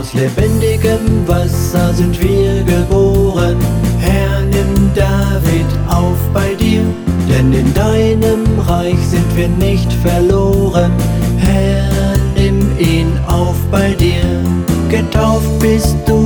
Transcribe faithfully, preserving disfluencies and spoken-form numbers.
Aus lebendigem Wasser sind wir geboren. Herr, nimm David auf bei dir, denn in deinem Reich sind wir nicht verloren. Herr, nimm ihn auf bei dir. Getauft bist du